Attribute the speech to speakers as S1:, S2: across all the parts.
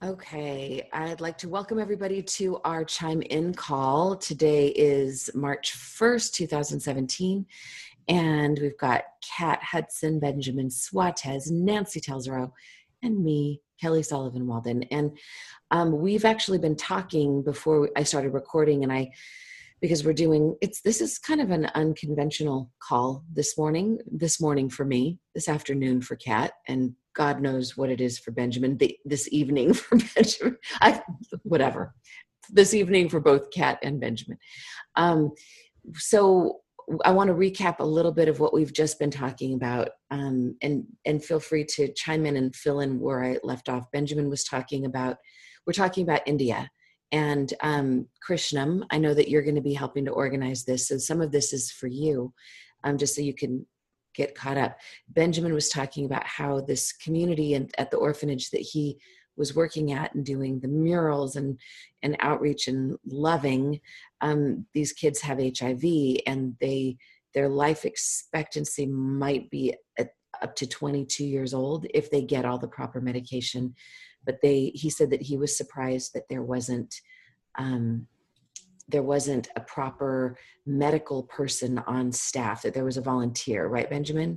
S1: Okay, I'd like to welcome everybody to our Chime In call. Today is March 1st, 2017, and we've got Kat Hudson, Benjamin Suarez, Nancy Telzero, and me, Kelly Sullivan Walden. And we've actually been talking before I started recording, and because this is kind of an unconventional call this morning for me, this afternoon for Kat, and God knows what it is for Benjamin, this evening for Benjamin, whatever, this evening for both Kat and Benjamin. So I want to recap a little bit of what we've just been talking about, and feel free to chime in and fill in where I left off. Benjamin we're talking about India. And Krishnam, I know that you're going to be helping to organize this. So some of this is for you, just so you can get caught up. Benjamin was talking about how this community at the orphanage that he was working at and doing the murals and outreach and loving, these kids have HIV, and their life expectancy might be up to 22 years old if they get all the proper medication. But he said that he was surprised that there wasn't a proper medical person on staff, that there was a volunteer, right, Benjamin?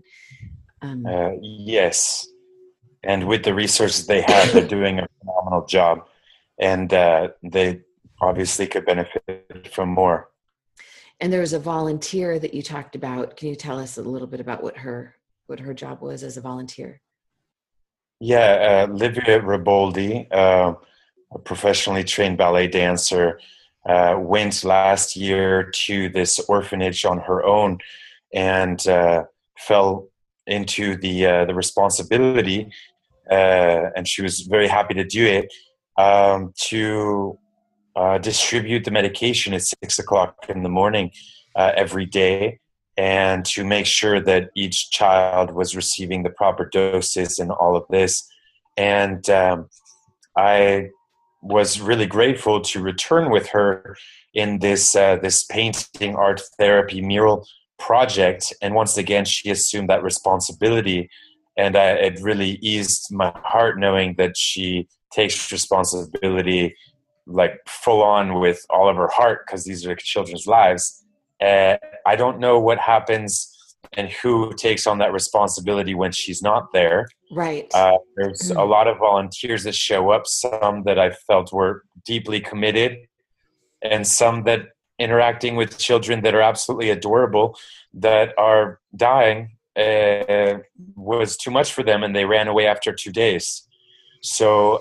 S2: Yes. And with the resources they have, they're doing a phenomenal job. And they obviously could benefit from more.
S1: And there was a volunteer that you talked about. Can you tell us a little bit about what her job was as a volunteer?
S2: Yeah, Livia Riboldi, a professionally trained ballet dancer, went last year to this orphanage on her own and fell into the responsibility, and she was very happy to do it, to distribute the medication at 6:00 in the morning every day, and to make sure that each child was receiving the proper doses and all of this. And I was really grateful to return with her in this painting art therapy mural project. And once again, she assumed that responsibility. And it really eased my heart knowing that she takes responsibility like full on with all of her heart, because these are children's lives. I don't know what happens and who takes on that responsibility when she's not there.
S1: Right.
S2: There's a lot of volunteers that show up, some that I felt were deeply committed, and some that interacting with children that are absolutely adorable that are dying was too much for them, and they ran away after 2 days. So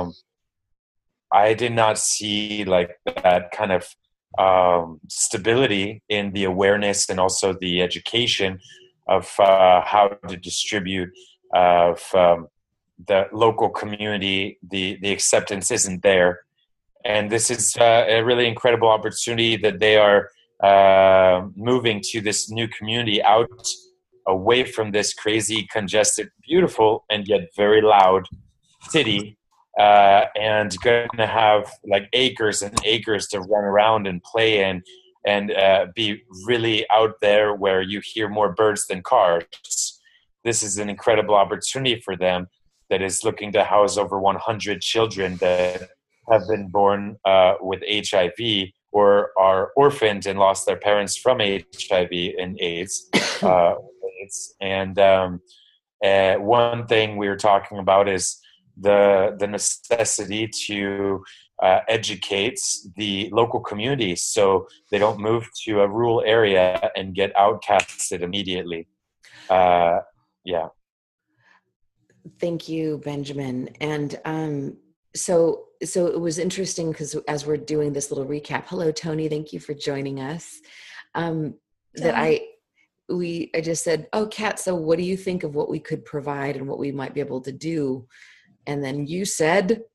S2: I did not see like that kind of stability in the awareness and also the education of how to distribute of the local community. The acceptance isn't there, and this is a really incredible opportunity that they are moving to this new community out away from this crazy, congested, beautiful, and yet very loud city. And going to have like acres and acres to run around and play in, and be really out there where you hear more birds than cars. This is an incredible opportunity for them that is looking to house over 100 children that have been born with HIV or are orphaned and lost their parents from HIV and AIDS. And one thing we were talking about is the necessity to educate the local communities so they don't move to a rural area and get outcasted immediately. Yeah.
S1: Thank you, Benjamin. And so it was interesting because as we're doing this little recap, hello, Tony, thank you for joining us. That I just said, oh, Kat, so what do you think of what we could provide and what we might be able to do? And then you said,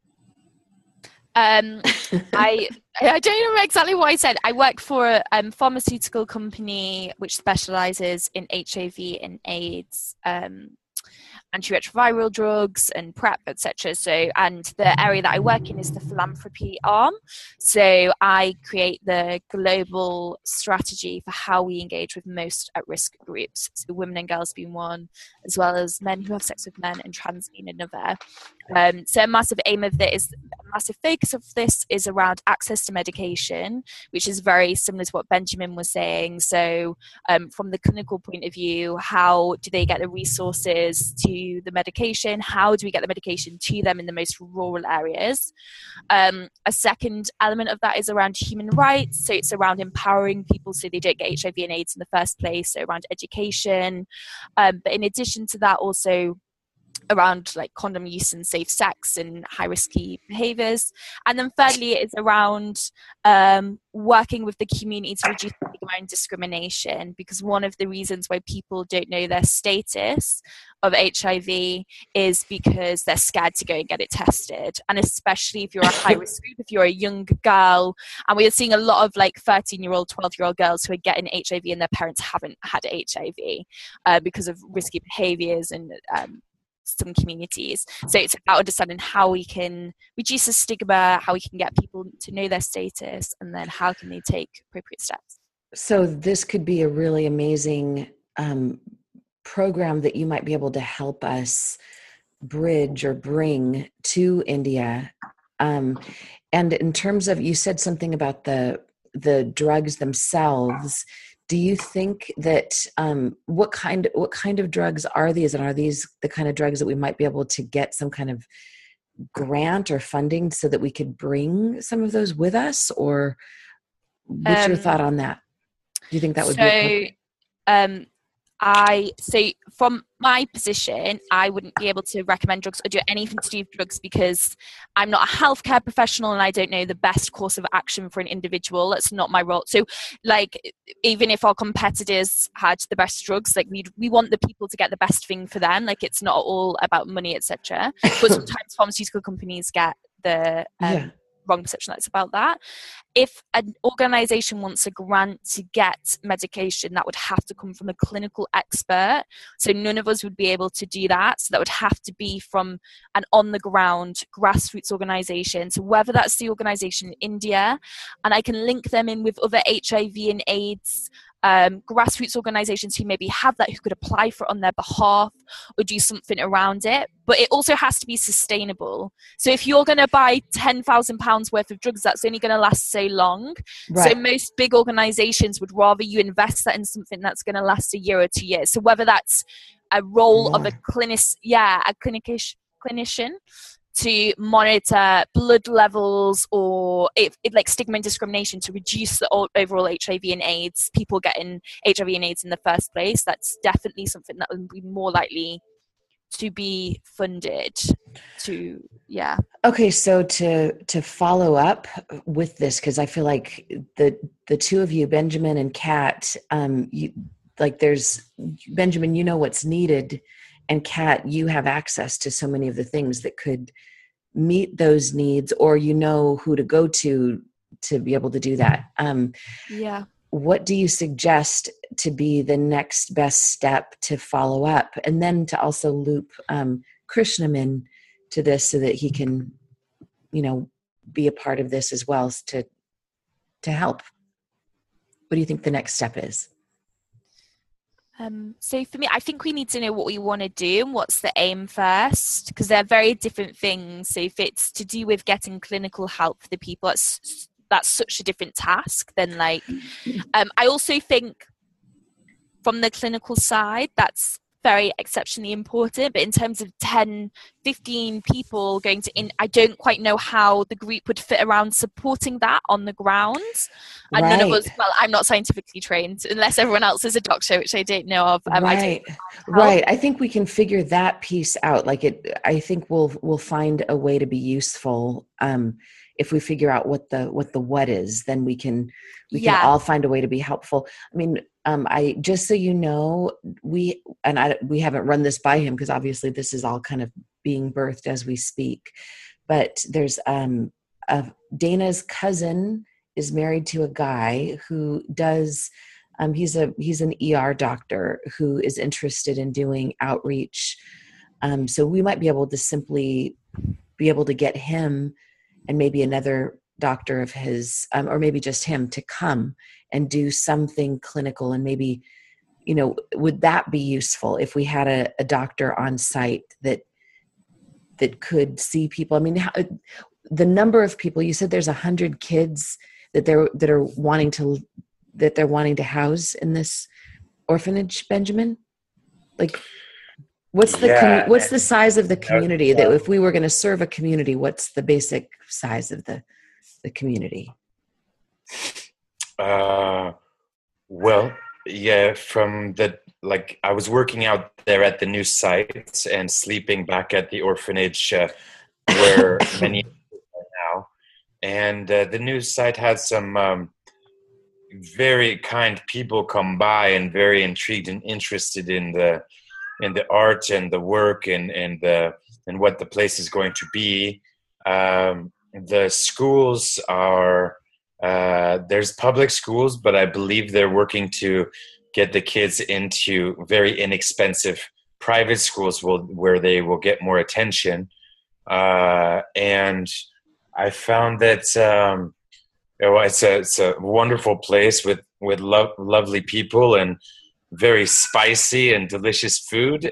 S3: I don't know exactly what I said. I work for a pharmaceutical company which specializes in HIV and AIDS. antiretroviral drugs and PrEP, etc. So, and the area that I work in is the philanthropy arm. So I create the global strategy for how we engage with most at-risk groups, so women and girls being one, as well as men who have sex with men and trans being another. So a massive aim of this, a massive focus of this is around access to medication, which is very similar to what Benjamin was saying. So from the clinical point of view, how do they get the resources to the medication? How do we get the medication to them in the most rural areas? A second element of that is around human rights. So it's around empowering people so they don't get HIV and AIDS in the first place, so around education. But in addition to that, also around like condom use and safe sex and high risky behaviors. And then thirdly, it's around working with the community to reduce stigma and discrimination, because one of the reasons why people don't know their status of HIV is because they're scared to go and get it tested. And especially if you're a high risk group, if you're a young girl, and we are seeing a lot of like 13-year-old, 12-year-old girls who are getting HIV and their parents haven't had HIV because of risky behaviors and some communities. So it's about understanding how we can reduce the stigma, how we can get people to know their status, and then how can they take appropriate steps.
S1: So this could be a really amazing program that you might be able to help us bridge or bring to India. And in terms of, you said something about the drugs themselves. Do you think that what kind of drugs are these, and are these the kind of drugs that we might be able to get some kind of grant or funding so that we could bring some of those with us? Or what's your thought on that? Do you think that would be?
S3: So from my position, I wouldn't be able to recommend drugs or do anything to do with drugs because I'm not a healthcare professional and I don't know the best course of action for an individual. That's not my role. So like, even if our competitors had the best drugs, like we want the people to get the best thing for them. Like it's not all about money, etc. But sometimes pharmaceutical companies get the wrong perception that's about that. If an organization wants a grant to get medication, that would have to come from a clinical expert. So none of us would be able to do that. So that would have to be from an on-the-ground grassroots organization. So whether that's the organization in India, and I can link them in with other HIV and AIDS grassroots organizations who maybe have that, who could apply for it on their behalf or do something around it. But it also has to be sustainable. So if you're going to buy £10,000 worth of drugs, that's only going to last so long. Right. So most big organizations would rather you invest that in something that's going to last a year or 2 years. So whether that's a role of a clinician to monitor blood levels, or it like stigma and discrimination to reduce the overall HIV and AIDS, people getting HIV and AIDS in the first place, that's definitely something that would be more likely to be funded to,
S1: Okay, so to follow up with this, because I feel like the two of you, Benjamin and Kat, there's Benjamin, you know what's needed, and Kat, you have access to so many of the things that could meet those needs, or you know who to go to be able to do that. What do you suggest to be the next best step to follow up, and then to also loop Krishnaman to this so that he can, be a part of this as well to help? What do you think the next step is?
S3: So for me, I think we need to know what we want to do and what's the aim first, because they're very different things. So if it's to do with getting clinical help for the people, that's such a different task than I also think from the clinical side, that's very exceptionally important. But in terms of 10, 15 people going to I don't quite know how the group would fit around supporting that on the ground. And none of us, I'm not scientifically trained, unless everyone else is a doctor, which I don't know of.
S1: Right. I think we can figure that piece out. I think we'll find a way to be useful. If we figure out what the is, then we can all find a way to be helpful. I mean, I just so you know, we haven't run this by him because obviously this is all kind of being birthed as we speak. But there's Dana's cousin is married to a guy who does. He's an ER doctor who is interested in doing outreach So we might be able to simply be able to get him and maybe another doctor of his, or maybe just him, to come and do something clinical. And maybe, would that be useful if we had a doctor on site that could see people? I mean, the number of people, you said there's 100 kids that they're wanting to house in this orphanage, Benjamin? Like, what's the size of the community that if we were going to serve a community, what's the basic size of the community?
S2: Well, yeah, I was working out there at the new site and sleeping back at the orphanage where many are now. And the new site had some very kind people come by and very intrigued and interested in the art and the work and what the place is going to be. The schools are there's public schools, but I believe they're working to get the kids into very inexpensive private schools where they will get more attention. And I found that it's a wonderful place with lovely people and very spicy and delicious food.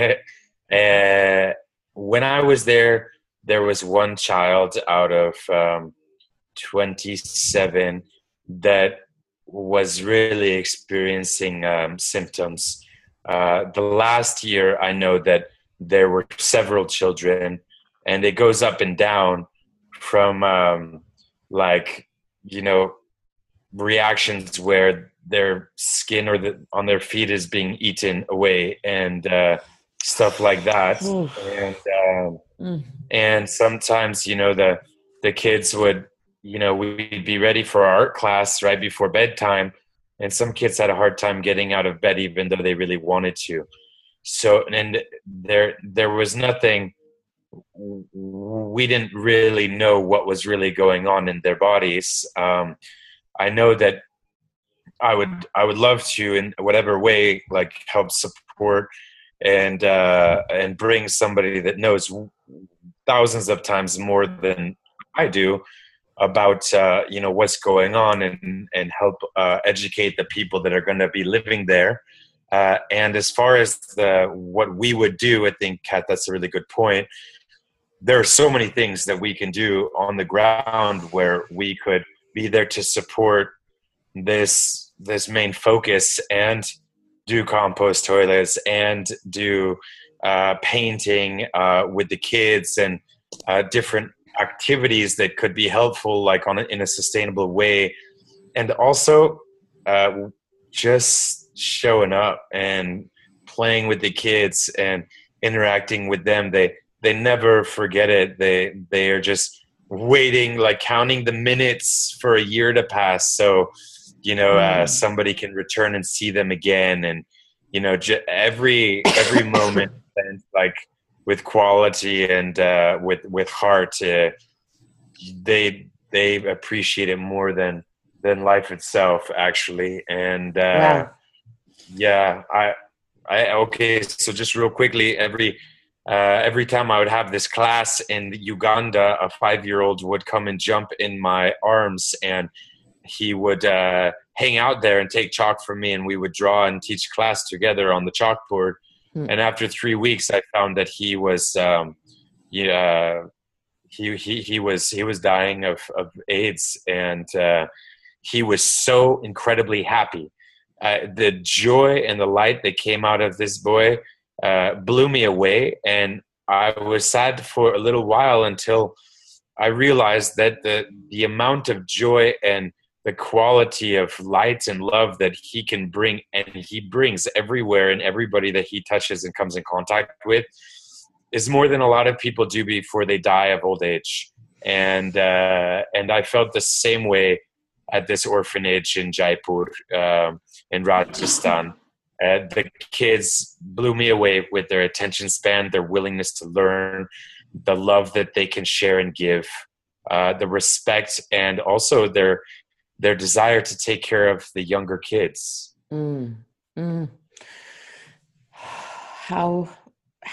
S2: When I was there was one child out of 27 that was really experiencing symptoms. The last year, I know that there were several children, and it goes up and down from reactions where their skin on their feet is being eaten away and stuff like that. And sometimes, the kids would, we'd be ready for our art class right before bedtime, and some kids had a hard time getting out of bed even though they really wanted to. So, and there was nothing, we didn't really know what was really going on in their bodies. I know that I would love to, in whatever way, help support and bring somebody that knows thousands of times more than I do about what's going on and help educate the people that are going to be living there. And as far as what we would do, I think, Kat, that's a really good point. There are so many things that we can do on the ground where we could be there to support this main focus and do compost toilets and do painting with the kids and different activities that could be helpful, in a sustainable way. And also just showing up and playing with the kids and interacting with them. They never forget it. They are just waiting, counting the minutes for a year to pass. So, somebody can return and see them again. And, every moment spent with quality and with heart, they appreciate it more than life itself, actually. And
S1: wow.
S2: Okay, so just real quickly, every time I would have this class in Uganda, a 5-year-old would come and jump in my arms, and he would hang out there and take chalk from me, and we would draw and teach class together on the chalkboard. And after 3 weeks, I found that he was he was dying of AIDS, and he was so incredibly happy. The joy and the light that came out of this boy blew me away, and I was sad for a little while until I realized that the amount of joy and the quality of light and love that he can bring, and he brings everywhere and everybody that he touches and comes in contact with, is more than a lot of people do before they die of old age. And I felt the same way at this orphanage in Jaipur, in Rajasthan. The kids blew me away with their attention span, their willingness to learn, the love that they can share and give, the respect, and also their desire to take care of the younger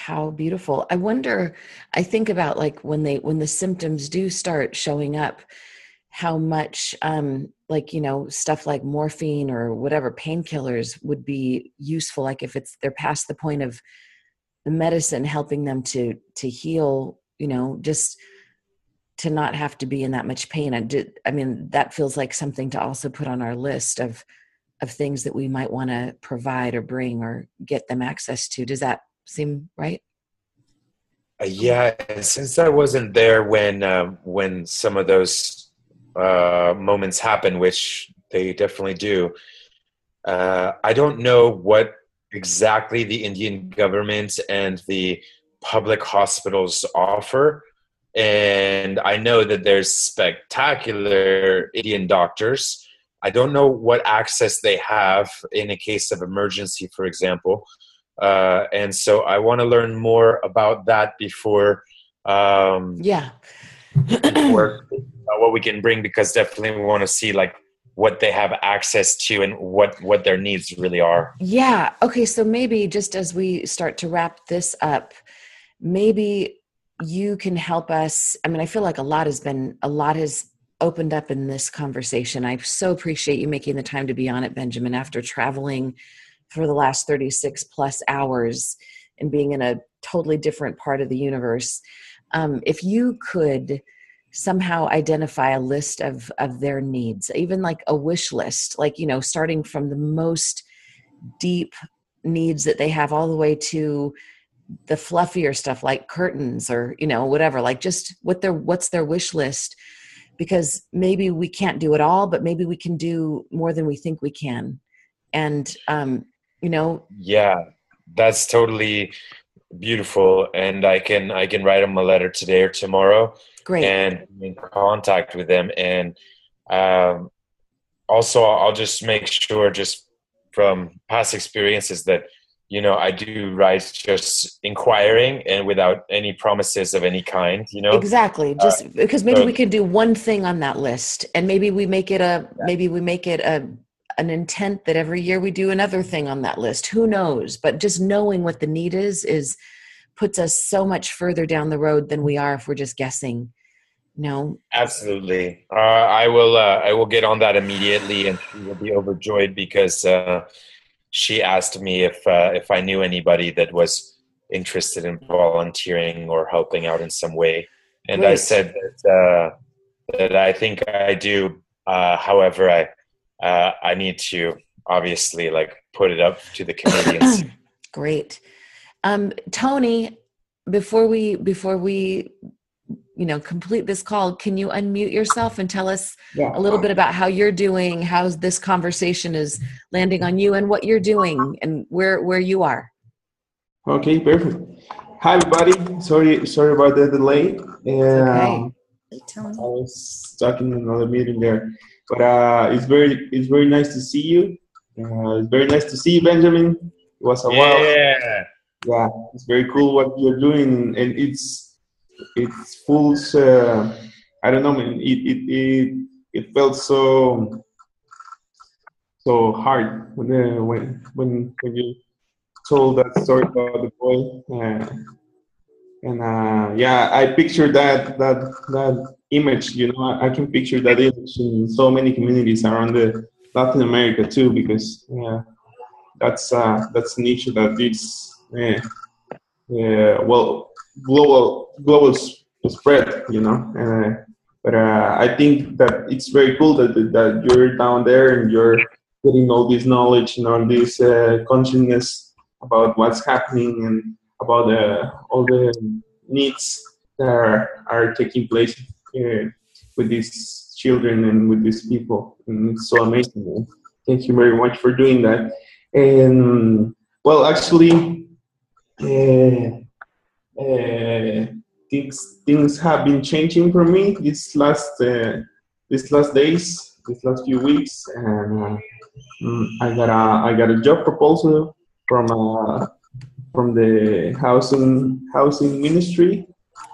S1: how beautiful. I wonder, I think about like when the symptoms do start showing up, how much like, you know, stuff like morphine or whatever painkillers would be useful. Like if they're past the point of the medicine helping them to heal, you know, just to not have to be in that much pain. I mean, that feels like something to also put on our list of things that we might want to provide or bring or get them access to. Does that seem right?
S2: Yeah, since I wasn't there when some of those moments happen, which they definitely do, I don't know what exactly the Indian government and the public hospitals offer. And I know that there's spectacular Indian doctors. I don't know what access they have in a case of emergency, for example. And so I want to learn more about that before before what we can bring, because definitely we want to see like what they have access to and what their needs really are.
S1: Yeah. Okay. So maybe just as we start to wrap this up, maybe you can help us. I mean, I feel like a lot has opened up in this conversation. I so appreciate you making the time to be on it, Benjamin, after traveling for the last 36 plus hours and being in a totally different part of the universe. If you could somehow identify a list of their needs, even like a wish list, like, you know, starting from the most deep needs that they have all the way to the fluffier stuff like curtains or, you know, whatever, like just what's their wish list, because maybe we can't do it all, but maybe we can do more than we think we can. And, you know.
S2: Yeah, that's totally beautiful. And I can write them a letter today or tomorrow.
S1: Great.
S2: And be in contact with them. And also I'll just make sure, just from past experiences, that, you know, I do write just inquiring and without any promises of any kind, you know?
S1: Exactly. Just because maybe we could do one thing on that list, and maybe we make it an intent that every year we do another thing on that list. Who knows? But just knowing what the need is puts us so much further down the road than we are if we're just guessing. No.
S2: Absolutely. I will get on that immediately, and she will be overjoyed because she asked me if I knew anybody that was interested in volunteering or helping out in some way, and
S1: Great.
S2: I said that I think I do. However, I need to obviously like put it up to the Canadians.
S1: Great. Tony, before we you know, complete this call, can you unmute yourself and tell us a little bit about how you're doing, how this conversation is landing on you, and what you're doing and where you are?
S4: Okay, perfect. Hi, everybody. Sorry about the delay.
S1: Okay.
S4: I was stuck in another meeting there, but it's very nice to see you. It's very nice to see you, Benjamin. It was a while. Yeah, it's very cool what you're doing, and it's full. I don't know, man. It felt so hard when you told that story about the boy. Yeah, I picture that image. You know, I can picture that image in so many communities around the Latin America too, because that's an issue that is well global spread. You know, but I think that it's very cool that you're down there and you're getting all this knowledge and all this consciousness about what's happening and about all the needs that are taking place with these children and with these people. And it's so amazing. Thank you very much for doing that. And well, actually, things have been changing for me these last days, these last few weeks, and I got a job proposal from the housing ministry.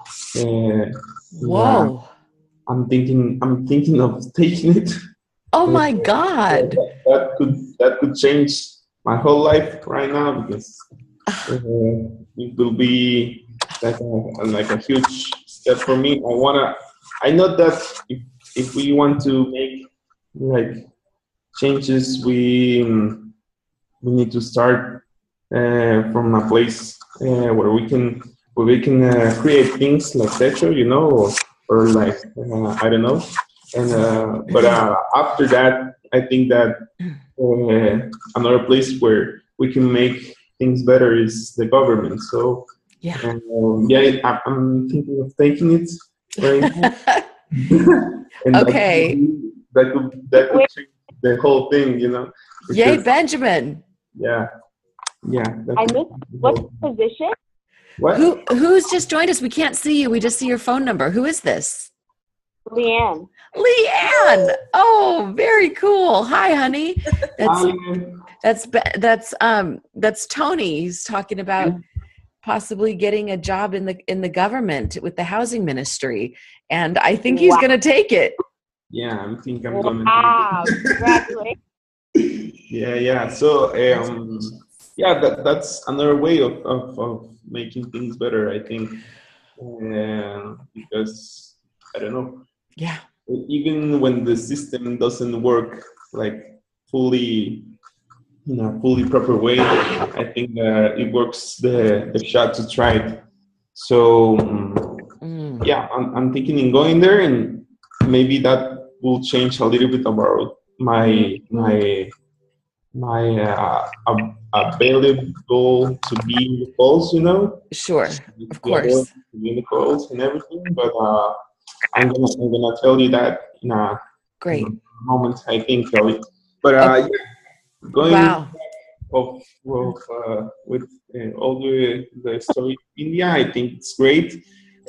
S1: Whoa!
S4: I'm thinking of taking it.
S1: Oh my God!
S4: That could change my whole life right now, because it will be like a huge step for me. I know that if we want to make like changes, we need to start from a place where we can create things like Techo, or like I don't know. And but after that, I think that another place where we can make things better is the government. So
S1: Yeah.
S4: I'm thinking of taking it right now. And
S1: Okay.
S4: that could change the whole thing,
S1: Yay,
S4: because,
S1: Benjamin.
S4: yeah.
S5: I missed what position?
S4: What?
S1: Who's just joined us? We can't see you. We just see your phone number. Who is this?
S5: Leanne.
S1: Leanne. Oh, very cool. Hi, honey. That's Tony. He's talking about possibly getting a job in the government with the housing ministry, and I think he's going to take it.
S4: Yeah, I think I'm going to.
S5: Wow! Congratulations.
S4: Yeah. So that's another way of making things better, I think, because I don't know.
S1: Yeah.
S4: Even when the system doesn't work like fully, in a fully proper way, I think it works the shot to try it. So yeah, I'm thinking in going there, and maybe that will change a little bit about my available to be in the calls,
S1: Sure, of course.
S4: To be in the calls and everything, but I'm gonna tell you that in a
S1: great
S4: moment, I think, Kelly. But going with all the story in India, I think it's great.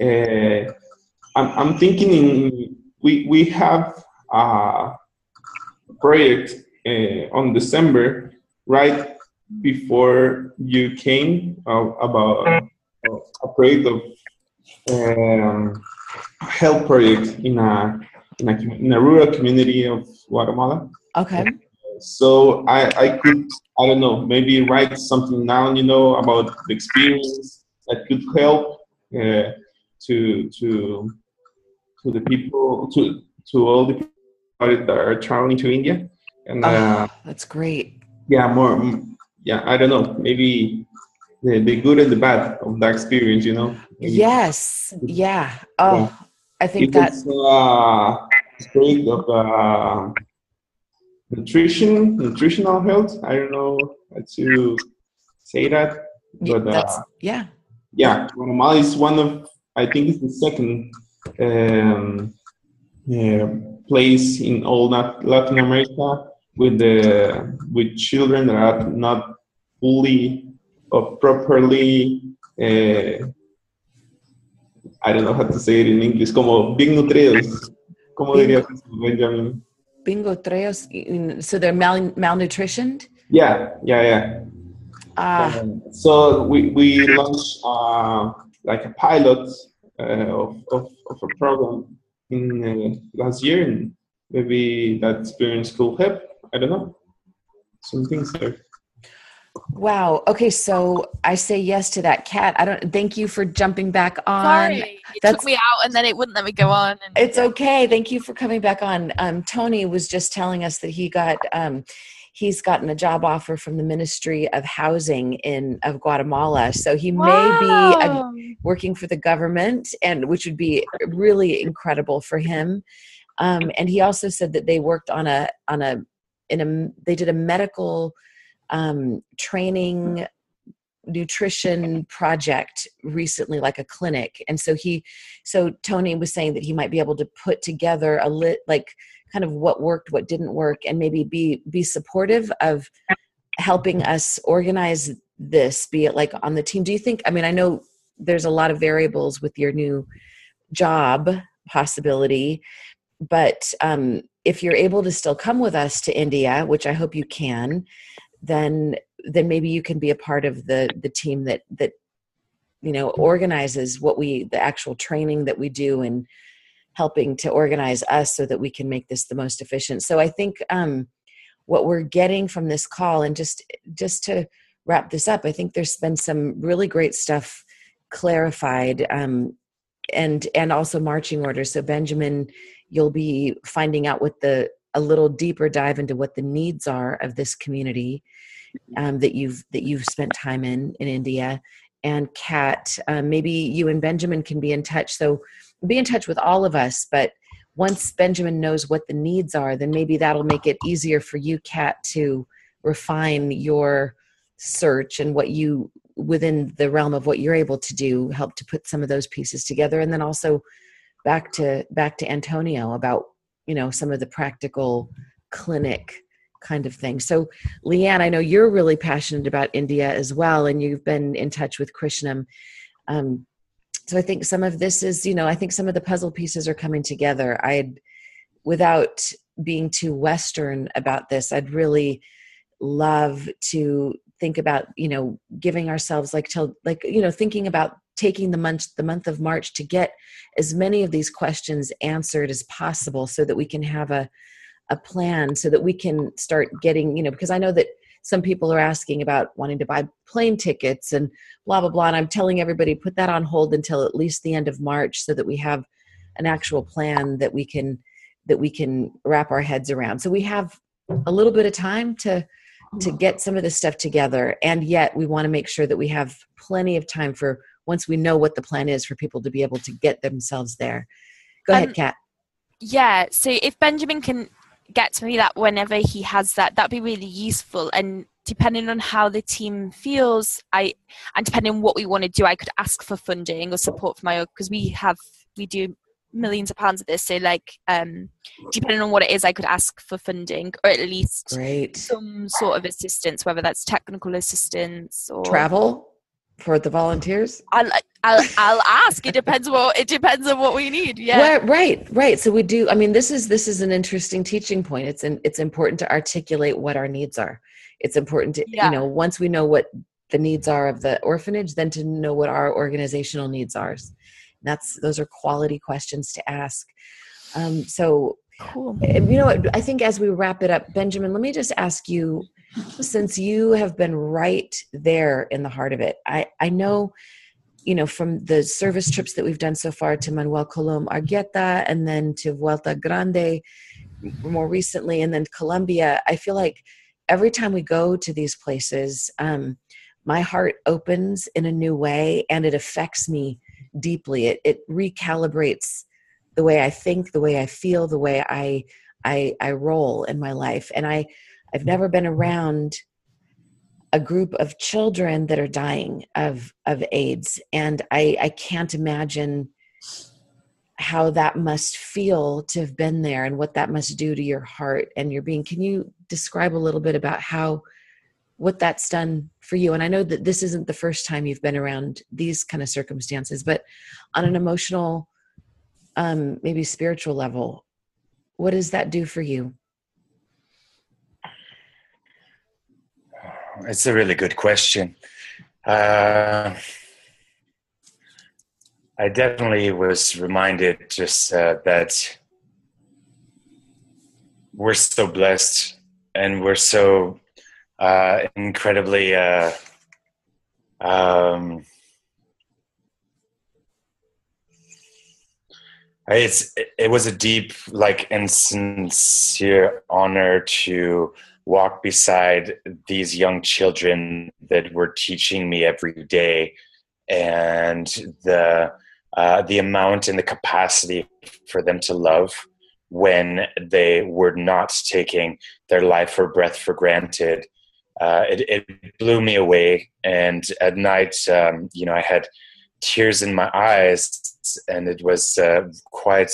S4: I'm thinking we have a project on December, right before you came, about a project of health project in a rural community of Guatemala.
S1: Okay.
S4: So I could, I don't know, maybe write something down, about the experience that could help to the people, to all the people that are traveling to India. And
S1: that's great.
S4: Yeah, I don't know, maybe the good and the bad of that experience, Maybe.
S1: Yes. Yeah. Oh, yeah. I think
S4: that's a state of nutritional health. I don't know how to say that, but
S1: yeah.
S4: Guatemala is one of, I think it's the second place in all Latin America with children that are not fully or properly. I don't know how to say it in English. Como bien nutridos. ¿Cómo dirías, Benjamin?
S1: Bien nutridos. So they're malnutritioned?
S4: Yeah. So we launched like a pilot of a program in last year, and maybe that experience could help. I don't know. Some things there.
S1: Wow. Okay, so I say yes to that. Kat, thank you for jumping back on.
S3: Sorry, it took me out and then it wouldn't let me go on.
S1: It's okay. Thank you for coming back on. Tony was just telling us that he's gotten a job offer from the Ministry of Housing of Guatemala. So he may be working for the government, and which would be really incredible for him. And he also said that they worked they did a medical training nutrition project recently, like a clinic. And so Tony was saying that he might be able to put together kind of what worked, what didn't work, and maybe be supportive of helping us organize this, be it like on the team. Do you think, I know there's a lot of variables with your new job possibility, but if you're able to still come with us to India, which I hope you can, then maybe you can be a part of the team that organizes the actual training that we do, and helping to organize us so that we can make this the most efficient. So I think what we're getting from this call, and just to wrap this up, I think there's been some really great stuff clarified, and also marching orders. So Benjamin, you'll be finding out a little deeper dive into what the needs are of this community that you've spent time in India. And Kat, maybe you and Benjamin can be in touch. So be in touch with all of us, but once Benjamin knows what the needs are, then maybe that'll make it easier for you, Kat, to refine your search and what you, within the realm of what you're able to do, help to put some of those pieces together. And then also back to Antonio about, some of the practical clinic kind of thing. So Leanne, I know you're really passionate about India as well, and you've been in touch with Krishnam. So I think some of this is, I think some of the puzzle pieces are coming together. Without being too Western about this, I'd really love to think about, giving ourselves thinking about taking the month of March to get as many of these questions answered as possible so that we can have a plan, so that we can start getting, because I know that some people are asking about wanting to buy plane tickets and blah, blah, blah. And I'm telling everybody, put that on hold until at least the end of March so that we have an actual plan that we can wrap our heads around. So we have a little bit of time to get some of this stuff together. And yet we want to make sure that we have plenty of time for, once we know what the plan is, for people to be able to get themselves there. Go ahead, Kat.
S3: Yeah. So if Benjamin can get to me that whenever he has that'd be really useful. And depending on how the team feels, and depending on what we want to do, I could ask for funding or support for because we do millions of pounds of this. So depending on what it is, I could ask for funding, or at least some sort of assistance, whether that's technical assistance or
S1: travel for the volunteers.
S3: I'll ask. It depends on what we need. Yeah.
S1: Right. So we do. I mean, this is an interesting teaching point. It's important to articulate what our needs are. It's important to, once we know what the needs are of the orphanage, then to know what our organizational needs are. Those are quality questions to ask. So cool. I think as we wrap it up, Benjamin, let me just ask you, since you have been right there in the heart of it, I know, from the service trips that we've done so far to Manuel Colom Argueta, and then to Vuelta Grande more recently, and then Colombia, I feel like every time we go to these places, my heart opens in a new way, and it affects me deeply. It recalibrates the way I think, the way I feel, the way I roll in my life. And I've never been around a group of children that are dying of AIDS. And I can't imagine how that must feel to have been there, and what that must do to your heart and your being. Can you describe a little bit about what that's done for you? And I know that this isn't the first time you've been around these kind of circumstances, but on an emotional, maybe spiritual level, what does that do for you?
S2: It's a really good question. I definitely was reminded just that we're so blessed, and we're so incredibly it was a deep, and sincere honor to walk beside these young children that were teaching me every day, and the amount and the capacity for them to love when they were not taking their life or breath for granted. It blew me away. And at night, I had tears in my eyes, and it was quite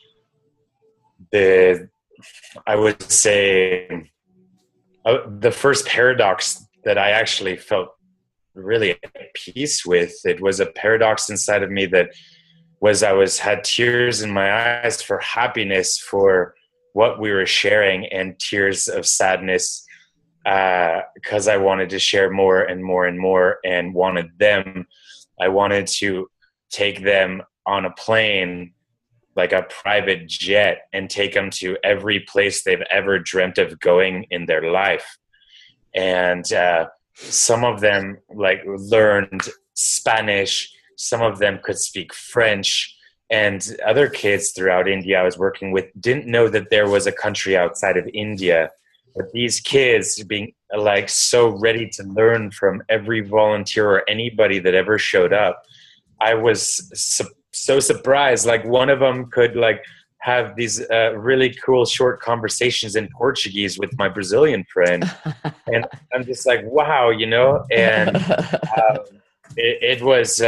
S2: I would say, the first paradox that I actually felt really at peace with. It was a paradox inside of me that was had tears in my eyes for happiness for what we were sharing, and tears of sadness because I wanted to share more and more and more, and I wanted to take them on a plane, like a private jet, and take them to every place they've ever dreamt of going in their life. And some of them like learned Spanish, some of them could speak French, and other kids throughout India I was working with didn't know that there was a country outside of India. But these kids being like so ready to learn from every volunteer or anybody that ever showed up, I was so surprised. Like one of them could like have these really cool short conversations in Portuguese with my Brazilian friend. And I'm just like, wow, you know, and it was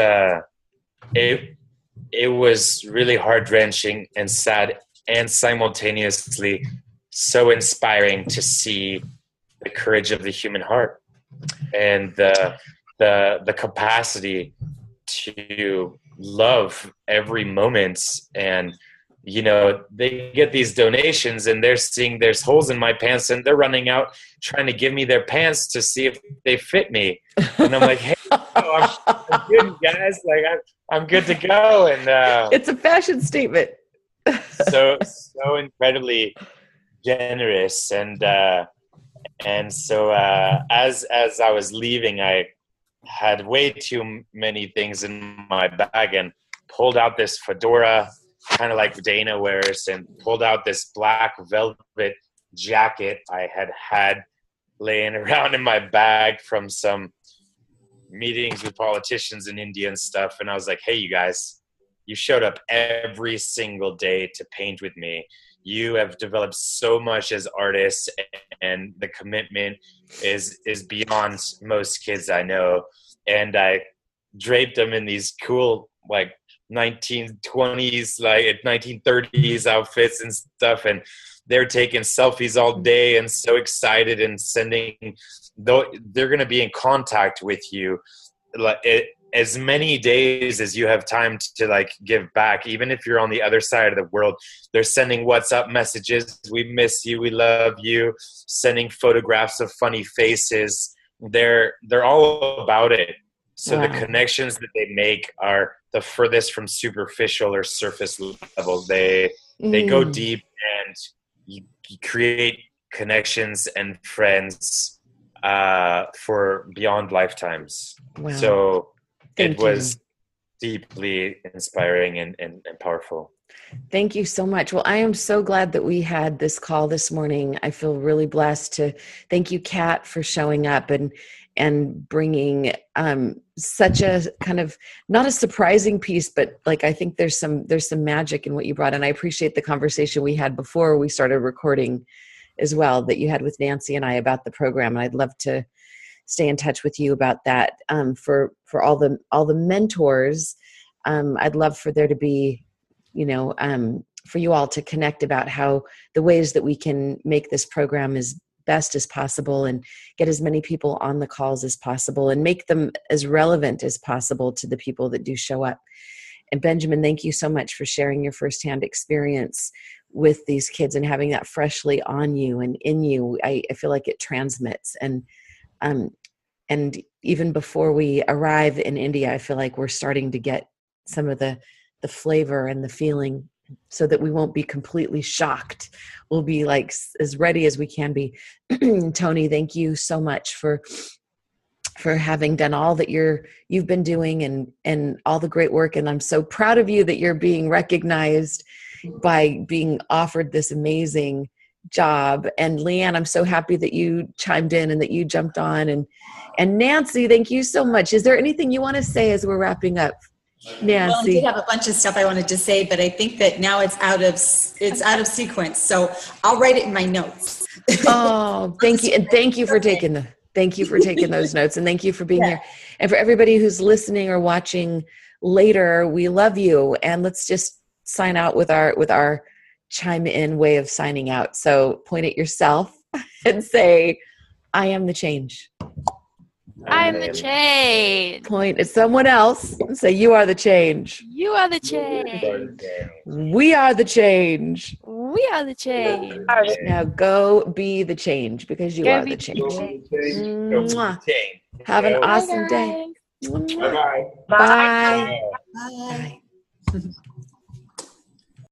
S2: really heart-wrenching and sad and simultaneously so inspiring to see the courage of the human heart and the capacity to love every moment. And you know, they get these donations and they're seeing there's holes in my pants and they're running out trying to give me their pants to see if they fit me. And I'm like, hey, I'm good, guys. Like I'm good to go. And
S1: it's a fashion statement.
S2: so incredibly generous. And so as I was leaving, I had way too many things in my bag and pulled out this fedora, kind of like Dana wears, and pulled out this black velvet jacket I had laying around in my bag from some meetings with politicians in India and stuff. And I was like, hey, you guys, you showed up every single day to paint with me. You have developed so much as artists, and the commitment is beyond most kids I know. And I draped them in these cool, like 1920s, like 1930s outfits and stuff. And they're taking selfies all day and so excited and sending, though they're going to be in contact with you like as many days as you have time to like give back, even if you're on the other side of the world. They're sending WhatsApp messages, we miss you, we love you, sending photographs of funny faces. They're all about it. So wow. The connections that they make are the furthest from superficial or surface level. They go deep, and you create connections and friends for beyond lifetimes. Wow. So it was deeply inspiring and powerful.
S1: Thank you so much. Well, I am so glad that we had this call this morning. I feel really blessed to thank you, Kat, for showing up and bringing such a kind of not a surprising piece, but like I think there's some magic in what you brought. And I appreciate the conversation we had before we started recording as well, that you had with Nancy and I about the program. And I'd love to stay in touch with you about that. For all the mentors, I'd love for there to be, for you all to connect about how the ways that we can make this program as best as possible and get as many people on the calls as possible and make them as relevant as possible to the people that do show up. And Benjamin, thank you so much for sharing your firsthand experience with these kids and having that freshly on you and in you. I feel like it transmits. And even before we arrive in India, I feel like we're starting to get some of the flavor and the feeling, so that we won't be completely shocked. We'll be like as ready as we can be. Tony, thank you so much for having done all that you've been doing and all the great work. And I'm so proud of you that you're being recognized by being offered this amazing job. And Leanne, I'm so happy that you chimed in and that you jumped on. And Nancy, thank you so much. Is there anything you want to say as we're wrapping up? Nancy.
S6: Well, I did have a bunch of stuff I wanted to say, but I think that now it's out of sequence. So I'll write it in my notes.
S1: Oh, thank you. And thank you for taking those notes, and thank you for being here. And for everybody who's listening or watching later, we love you. And let's just sign out with our chime in way of signing out. So point at yourself and say, I am the change.
S3: I'm the change.
S1: Point at someone else and say, you are the change.
S3: You are the change.
S1: We are the change.
S3: We are the change.
S1: Now go be the change, because you are the change. Have an awesome day.
S4: Bye-bye.
S1: Bye. Bye. Bye.